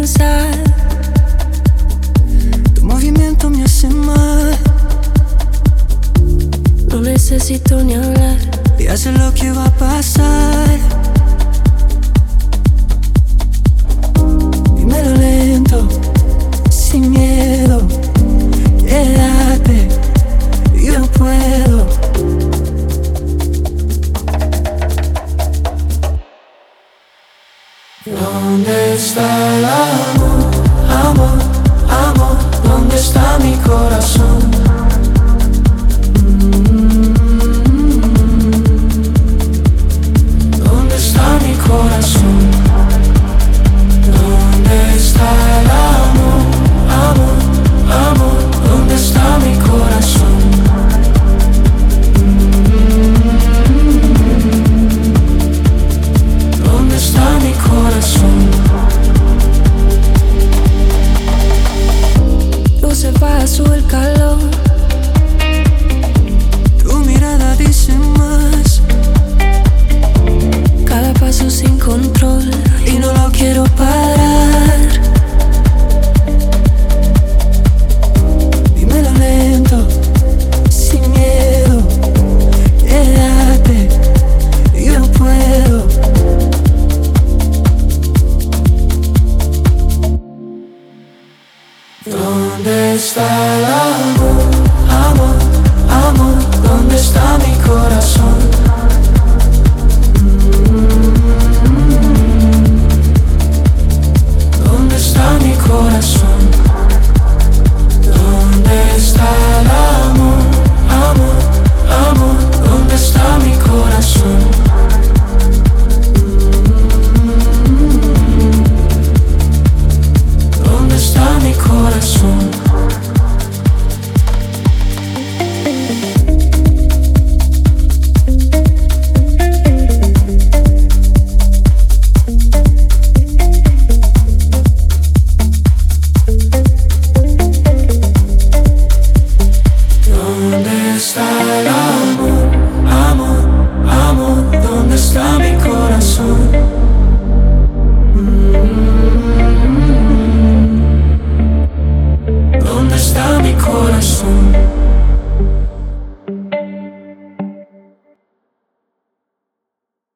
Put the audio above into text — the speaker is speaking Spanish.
pensar. Tu movimiento me hace mal. No necesito ni hablar. Ya sé lo que va a pasar. Dímelo lento, sin miedo. Quédate, yo puedo. ¿Dónde está el amor, amor, amor? ¿Dónde está mi corazón? ¿Dónde está mi corazón? ¿Dónde está el amor, amor, amor? ¿Dónde está mi corazón? ¿Dónde está mi corazón? No se va, sube el calor. Tu mirada dice más. Cada paso sin control y no lo quiero parar. Dímelo lento, sin miedo. Quédate, yo puedo. ¿Dónde está el amor, amor, amor? ¿Dónde está mi corazón? ¿Dónde está mi corazón? ¿Dónde está el amor, amor, amor? ¿Dónde está mi corazón? ¿Dónde está mi corazón? ¿Dónde está el amor, amor, amor? ¿Dónde está mi corazón?